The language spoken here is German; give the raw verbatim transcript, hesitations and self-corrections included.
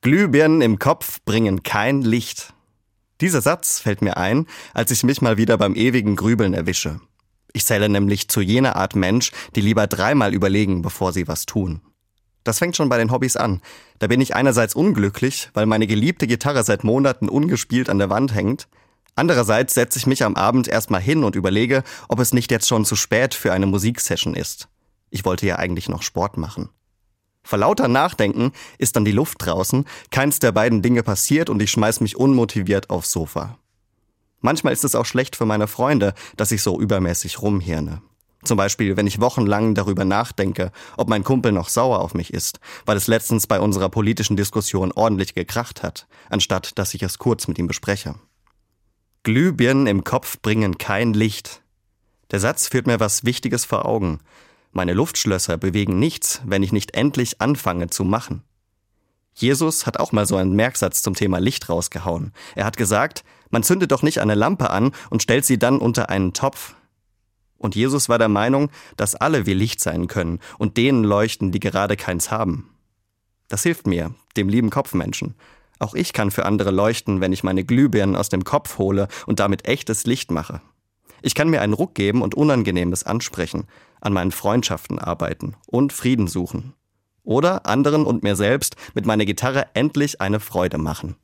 Glühbirnen im Kopf bringen kein Licht. Dieser Satz fällt mir ein, als ich mich mal wieder beim ewigen Grübeln erwische. Ich zähle nämlich zu jener Art Mensch, die lieber dreimal überlegen, bevor sie was tun. Das fängt schon bei den Hobbys an. Da bin ich einerseits unglücklich, weil meine geliebte Gitarre seit Monaten ungespielt an der Wand hängt. Andererseits setze ich mich am Abend erstmal hin und überlege, ob es nicht jetzt schon zu spät für eine Musiksession ist. Ich wollte ja eigentlich noch Sport machen. Vor lauter Nachdenken ist dann die Luft draußen, keins der beiden Dinge passiert und ich schmeiß mich unmotiviert aufs Sofa. Manchmal ist es auch schlecht für meine Freunde, dass ich so übermäßig rumhirne. Zum Beispiel, wenn ich wochenlang darüber nachdenke, ob mein Kumpel noch sauer auf mich ist, weil es letztens bei unserer politischen Diskussion ordentlich gekracht hat, anstatt dass ich es kurz mit ihm bespreche. Glühbirnen im Kopf bringen kein Licht. Der Satz führt mir was Wichtiges vor Augen. Meine Luftschlösser bewegen nichts, wenn ich nicht endlich anfange zu machen. Jesus hat auch mal so einen Merksatz zum Thema Licht rausgehauen. Er hat gesagt, man zündet doch nicht eine Lampe an und stellt sie dann unter einen Topf. Und Jesus war der Meinung, dass alle wie Licht sein können und denen leuchten, die gerade keins haben. Das hilft mir, dem lieben Kopfmenschen. Auch ich kann für andere leuchten, wenn ich meine Glühbirnen aus dem Kopf hole und damit echtes Licht mache. Ich kann mir einen Ruck geben und Unangenehmes ansprechen, an meinen Freundschaften arbeiten und Frieden suchen. Oder anderen und mir selbst mit meiner Gitarre endlich eine Freude machen.